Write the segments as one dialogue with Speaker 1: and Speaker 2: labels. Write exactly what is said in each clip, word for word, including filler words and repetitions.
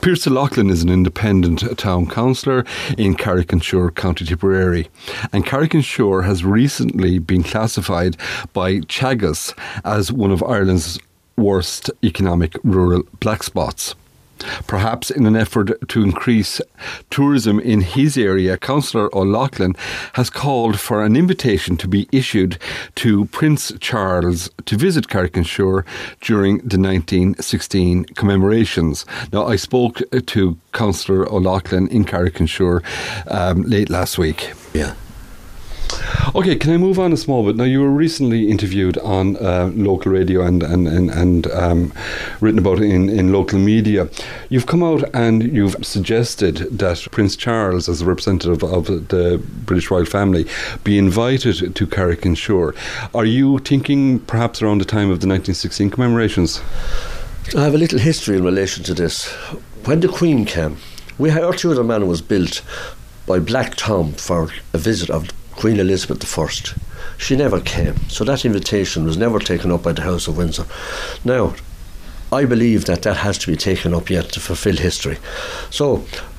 Speaker 1: Pearse O'Loughlin is an independent town councillor in Carrick-on-Suir, County Tipperary. And Carrick-on-Suir has recently been classified by Teagasc as one of Ireland's worst economic rural black spots. Perhaps in an effort to increase tourism in his area, Councillor O'Loughlin has called for an invitation to be issued to Prince Charles to visit Carrick-on-Suir during the nineteen sixteen commemorations. Now, I spoke to Councillor O'Loughlin in Carrick-on-Suir um, late last week.
Speaker 2: Yeah.
Speaker 1: Okay, can I move on a small bit? Now, you were recently interviewed on uh, local radio and and, and, and um, written about in, in local media. You've come out and you've suggested that Prince Charles, as a representative of the British royal family, be invited to Carrick-on-Suir. Are you thinking perhaps around the time of the nineteen sixteen commemorations?
Speaker 2: I have a little history in relation to this. When the Queen came, we had, our Tudor Manor was built by Black Tom for a visit of Queen Elizabeth the First. She never came, so that invitation was never taken up by the House of Windsor. Now, I believe that that has to be taken up yet to fulfil history. So,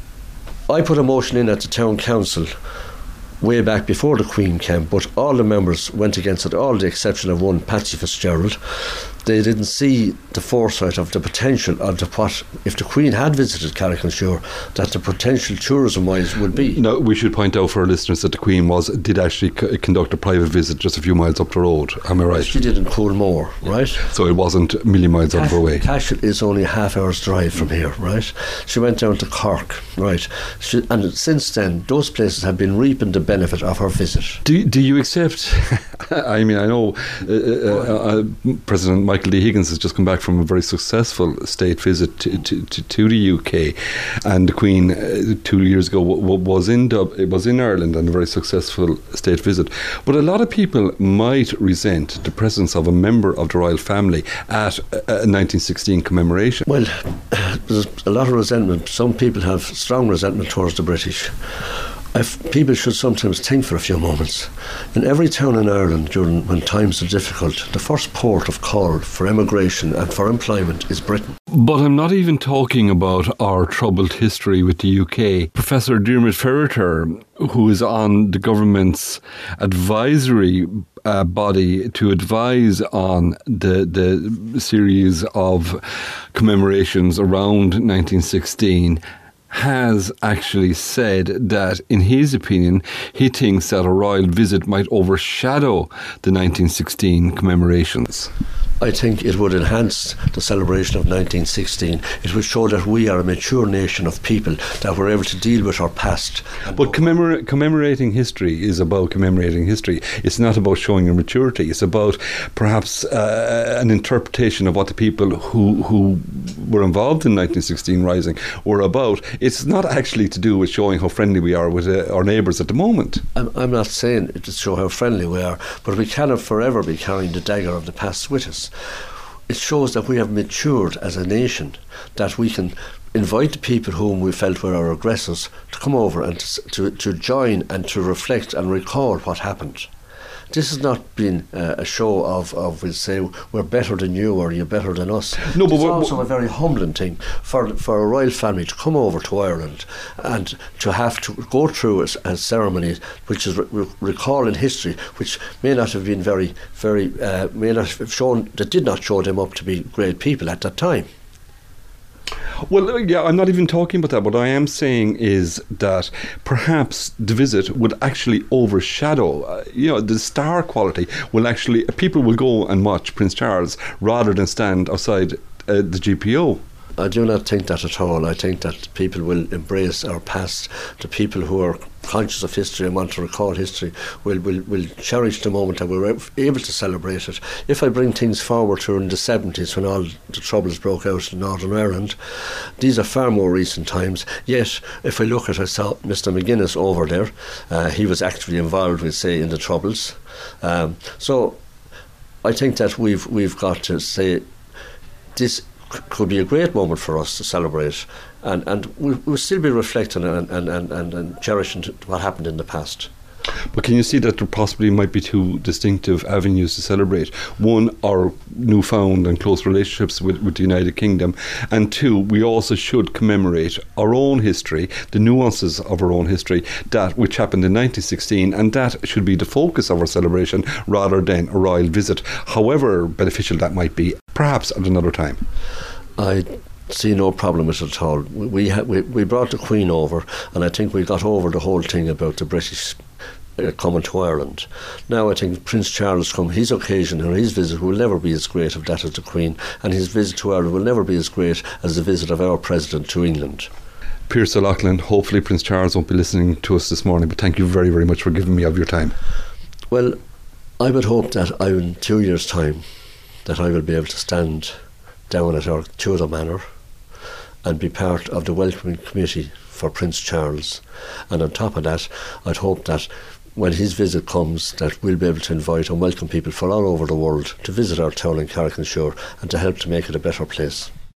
Speaker 2: I put a motion in at the Town Council way back before the Queen came, but all the members went against it, all the exception of one, Patsy Fitzgerald. They didn't see the foresight of the potential of the what, if the Queen had visited Carrick-on-Suir, that the potential tourism-wise would be.
Speaker 1: Now, we should point out for our listeners that the Queen was did actually c- conduct a private visit just a few miles up the road. Am I right?
Speaker 2: She did in Coolmore, right?
Speaker 1: So it wasn't a million miles out of her way.
Speaker 2: Cashel is only a half hour's drive from here, right? She went down to Cork, right? She, and since then, those places have been reaping the benefit of her visit.
Speaker 1: Do do you accept? I mean, I know uh, uh, uh, President Michael D. Higgins has just come back from a very successful state visit to to, to, to the U K, and the Queen uh, two years ago w- w- was in Dub- it was in Ireland and a very successful state visit. But a lot of people might resent the presence of a member of the royal family at a, a nineteen sixteen commemoration.
Speaker 2: Well, there's a lot of resentment. Some people have strong resentment towards the British. If people should sometimes think for a few moments. In every town in Ireland, during when times are difficult, the first port of call for emigration and for employment is Britain.
Speaker 1: But I'm not even talking about our troubled history with the U K. Professor Diarmuid Ferriter, who is on the government's advisory uh, body to advise on the the series of commemorations around nineteen sixteen, has actually said that, in his opinion, he thinks that a royal visit might overshadow the nineteen sixteen commemorations.
Speaker 2: I think it would enhance the celebration of nineteen sixteen. It would show that we are a mature nation of people, that we're able to deal with our past.
Speaker 1: But commemora- commemorating history is about commemorating history. It's not about showing your maturity. It's about perhaps uh, an interpretation of what the people who who were involved in nineteen sixteen Rising were about. It's not actually to do with showing how friendly we are with uh, our neighbours at the moment.
Speaker 2: I'm, I'm not saying it to show how friendly we are, but we cannot forever be carrying the dagger of the past with us. It shows that we have matured as a nation, that we can invite the people whom we felt were our aggressors to come over and to, to, to join and to reflect and recall what happened. This has not been uh, a show of, of we'll say, we're better than you or you're better than us.
Speaker 1: No, but
Speaker 2: it's
Speaker 1: what,
Speaker 2: also a very humbling thing for for a royal family to come over to Ireland and to have to go through a, a ceremony which is re- recalling history, which may not have been very, very, uh, may not have shown, that did not show them up to be great people at that time.
Speaker 1: Well, yeah, I'm not even talking about that. What I am saying is that perhaps the visit would actually overshadow, uh, you know, the star quality will actually, people will go and watch Prince Charles rather than stand outside uh, the G P O.
Speaker 2: I do not think that at all. I think that people will embrace our past. The people who are conscious of history and want to recall history will, will, will cherish the moment that we're able to celebrate it. If I bring things forward to in the seventies when all the troubles broke out in Northern Ireland, these are far more recent times. Yet, if I look at, I saw Mister McGuinness over there, uh, he was actively involved, we'll say, in the troubles. Um, so I think that we've we've got to say this could be a great moment for us to celebrate, and, and we'll, we'll still be reflecting and, and, and, and, and cherishing what happened in the past.
Speaker 1: But can you see that there possibly might be two distinctive avenues to celebrate? One, our newfound and close relationships with, with the United Kingdom, and two, we also should commemorate our own history, the nuances of our own history, that which happened in nineteen sixteen, and that should be the focus of our celebration rather than a royal visit, however beneficial that might be, perhaps at another time.
Speaker 2: I see no problem with it at all. We, ha- we we brought the Queen over, and I think we got over the whole thing about the British uh, coming to Ireland. Now I think Prince Charles come, his occasion or his visit will never be as great of that as the Queen, and his visit to Ireland will never be as great as the visit of our President to England.
Speaker 1: Pearse O'Loughlin, hopefully Prince Charles won't be listening to us this morning, but thank you very, very much for giving me of your time.
Speaker 2: Well, I would hope that I, in two years' time, that I will be able to stand down at our Tudor Manor and be part of the welcoming committee for Prince Charles. And on top of that, I'd hope that when his visit comes, that we'll be able to invite and welcome people from all over the world to visit our town in Carrick-on-Suir and to help to make it a better place.